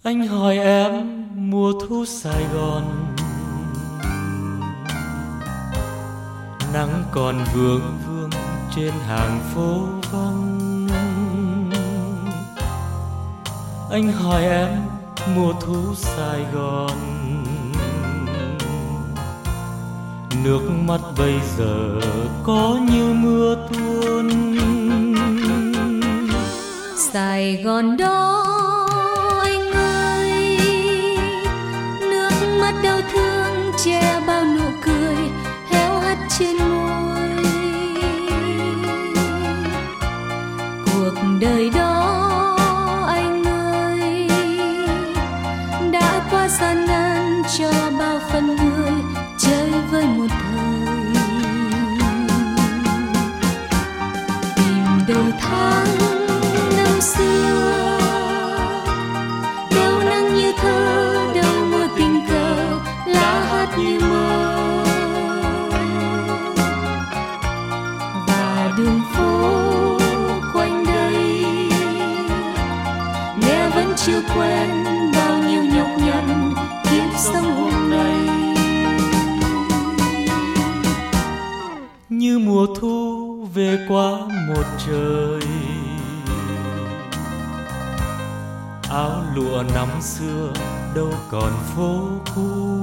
Anh hỏi em mùa thu Sài Gòn, nắng còn vương vương trên hàng phố vắng. Anh hỏi em mùa thu Sài Gòn, nước mắt bây giờ có như mưa tuôn. Sài Gòn đó anh ơi, nước mắt đau thương che bao nụ cười héo hắt trên môi. Cuộc đời đó anh ơi đã quá gian nan cho bao phận người chơi với một thời. Tìm đầu tháng năm xưa, đâu nắng như thơ, đâu mưa tình cờ, lá hát như mơ. Và đường phố quanh đây nghe vẫn chưa quen bao nhiêu nhọc nhằn kiếp sống hôm nay. Như mùa thu về qua một trời, áo lụa năm xưa đâu còn phố cũ.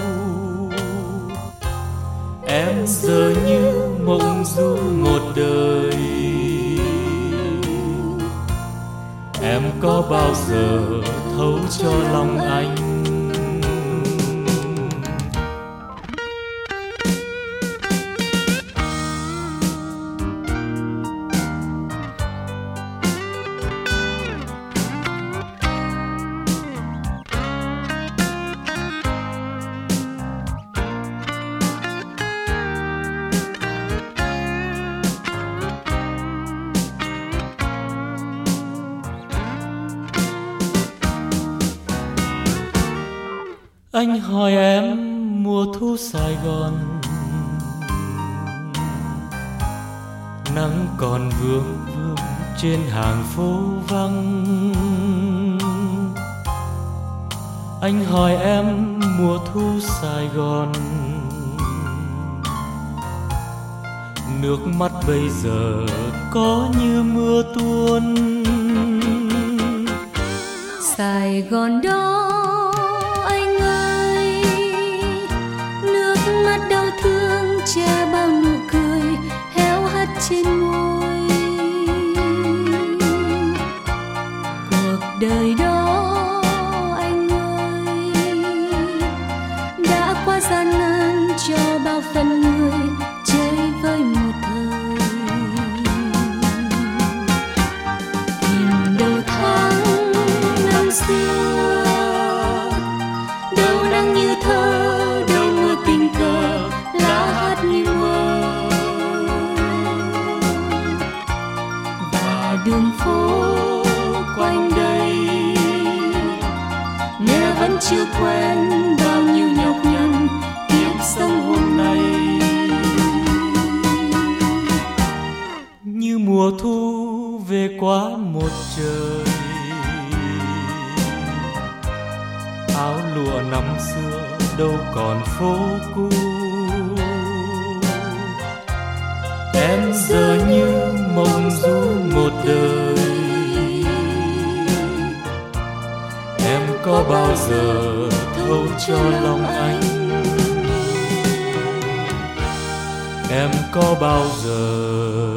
Em giờ như mộng du một đời, em có bao giờ thấu cho lòng anh? Anh hỏi em mùa thu Sài Gòn, nắng còn vương vương trên hàng phố vắng. Anh hỏi em mùa thu Sài Gòn, nước mắt bây giờ có như mưa tuôn. Sài Gòn đó anh ơi, nước mắt đau thương che bao nụ cười héo hắt trên môi. Cuộc đời đó anh ơi đã quá gian nan cho bao phận người chơi với một thời. Tìm đầu tháng năm xưa, đâu nắng như thơ, đâu mưa tình cờ, lá hát như mơ. Và đường phố quanh đây nghe vẫn chưa quen bao nhiêu nhọc nhằn kiếp sống hôm nay. Như mùa thu về qua một trời, áo lụa năm xưa đâu còn phố cũ. Em giờ như mộng du một đời, em có bao giờ thấu cho lòng anh? Em có bao giờ